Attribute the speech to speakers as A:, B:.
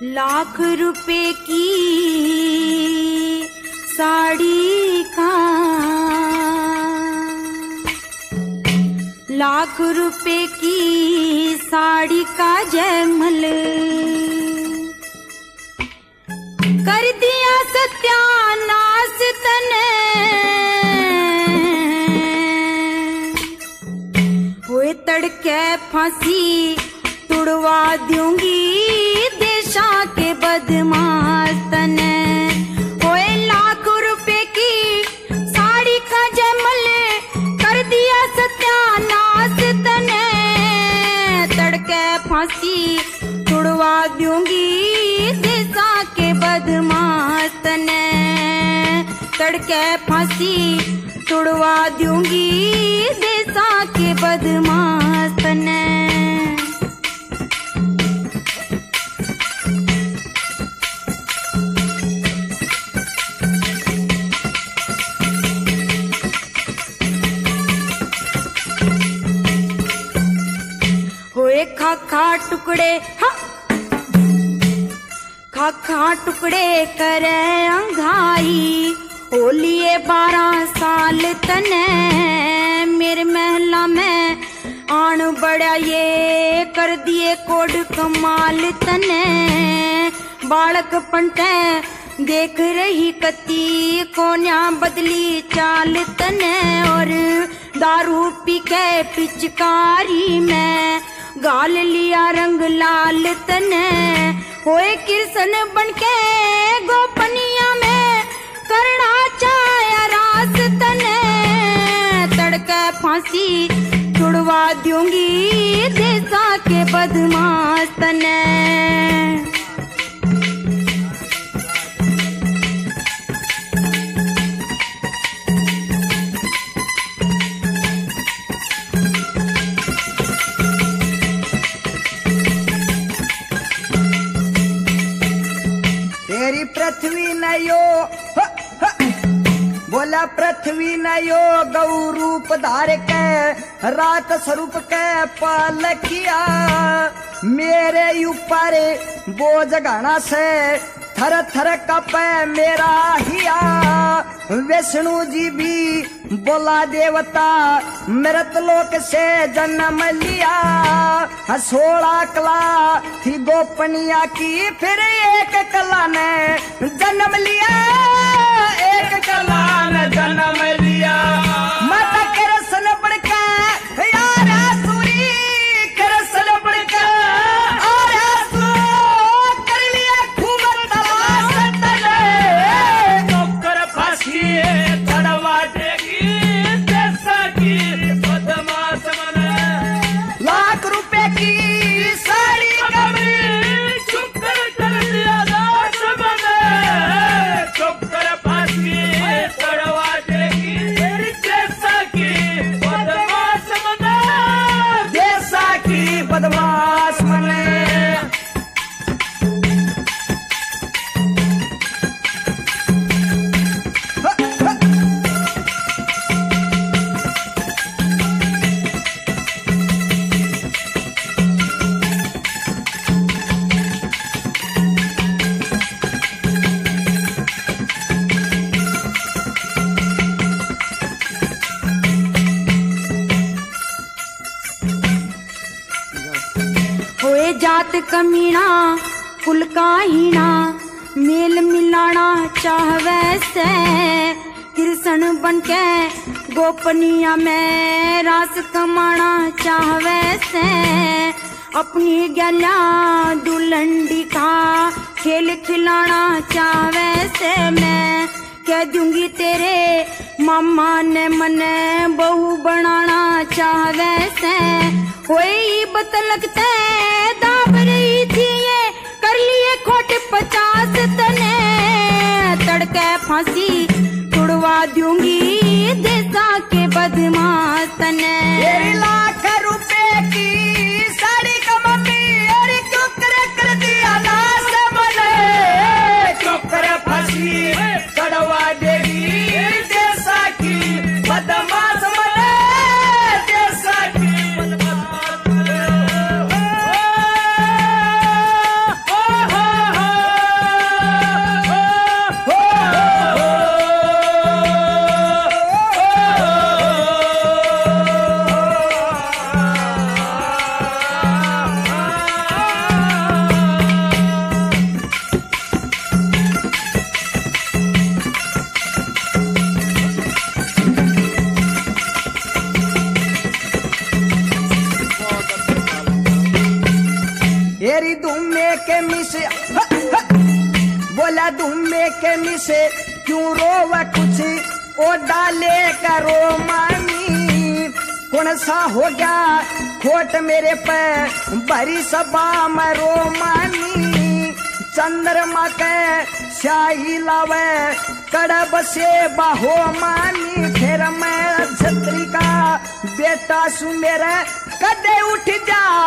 A: लाख रुपए की साड़ी का, लाख रुपए की साड़ी का जयमल कर दिया सत्यानाश तने। हुए तड़के फांसी तुड़वा दूंगी देशा के बदमाश तने। हुए लाख रुपए की साड़ी का जयमल कर दिया सत्यानाश तने। तड़के फांसी तुड़वा दूंगी देशा के बदमाश तने। तड़के फांसी तुड़वा दूंगी देशा के बदमाश तने। होए खाखा टुकड़े, हाँ खाखा टुकड़े करे अंघाई। हो लिए 12 साल तने मेरे महला में आन बड़ा ये कर दिए कोड कमाल तने। बालक पंटे देख रही कती कोन्या बदली चाल तने। और दारू पी के पिचकारी में गाल लिया रंग लाल तने। होए कृष्ण बनके गोपनिया में करना चाया रास तने। तड़के फांसी छुड़वा दूंगी देशा के बदमाश तने।
B: तेरी पृथ्वी न यो बोला पृथ्वी न यो गौ रूप धार के रात स्वरूप के पालकिया। मेरे ऊपर बोझ घना से थर थर कपे मेरा हिया। विष्णु जी भी बोला देवता मृत लोक से जन्म लिया। 16 कला थी गोपनिया की फिर एक कला ने जन्म लिया। एक कला ने जन्म लिया। माता कृष्ण बढ़के यार सूरी कृष्ण बढ़के और कर लिया खूब तलाश तले।
C: नौकर फांसी चढ़वा देगी देशा की बदमाश मने।
B: लाख रुपए की साड़ी
C: कमरी चुप कर दिया दास मने। चुप कर फांसी चढ़वा देगी देशा की बदमाश मने।
B: देशा की बदमाश मने।
A: होए जात कमीना कुल का हीना मेल मिलाना चाहवे से। कृष्ण बनके गोपनिया में रास कमाना चाहवे से। अपनी गला दुलंडी का खेल खिलाना चाहवे से। मैं कह दूंगी तेरे मामा ने मने बहू बनाना चाहवे से। कोई बतलकते दाब रही थी ये कर लिए खोट 50 तने। तड़के फांसी तुड़वा दूंगी देशा के बदमाश तने।
B: लाख रुपए की साड़ी का मम्मी और चुप कर दिया नाश मने।
C: चुप कर फांसी चढ़वा देगी देशा की बदमाश मने। देशा की बदमाश मने।
B: फेरी धूमे के मिसे बोला धूमे के मिसे क्यों रोवा कुछ ओ डाले करो मानी कौन सा हो गया खोट मेरे पे भरी सभा मरो मानी चंद्रमा के शाही लावे कड़ब से बाहो मानी फिर मैं छत्री का बेटा सु मेरे कदे उठ जा